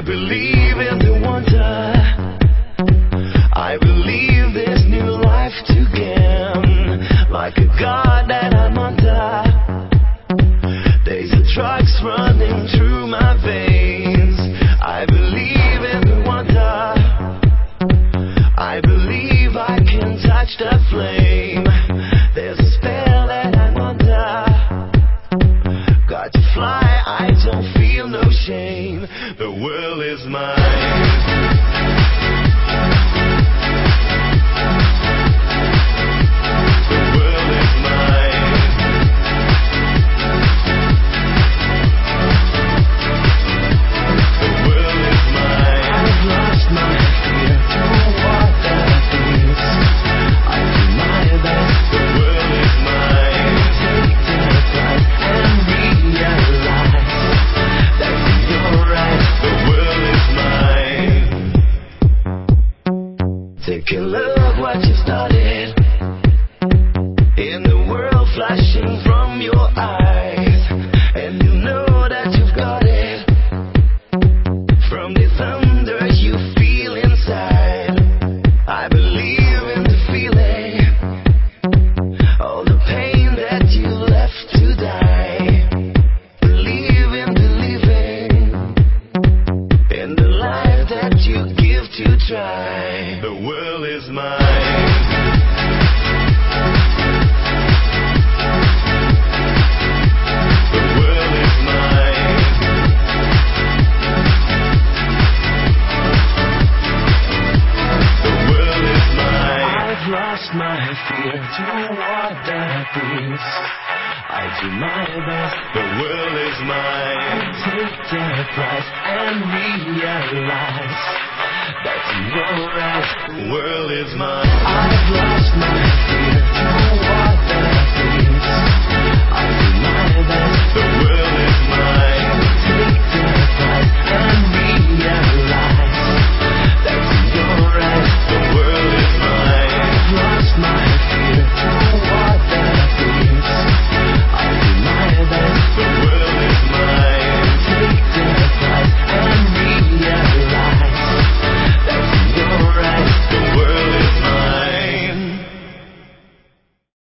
believe in the wonder. I believe there's new life to gain. Like a god that I'm under. There's a drugs running through my veins. I believe in the wonder. I believe I can touch the flame. There's a spell that I'm under. Got to fly, I don't feel no shame. The world is mine. Take a look what you started. In the world flashing from your eyes. And you know that you've got it. From the thunder you feel inside. I believe in the feeling. All the pain that you left to die. Believe in believing. In the life that you give to try. The world is mine. The world is mine. The world is mine. I've lost my fear to what that brings. I do my best. The world is mine. Take the price and realize that's your right. The world is mine. I've lost my fear.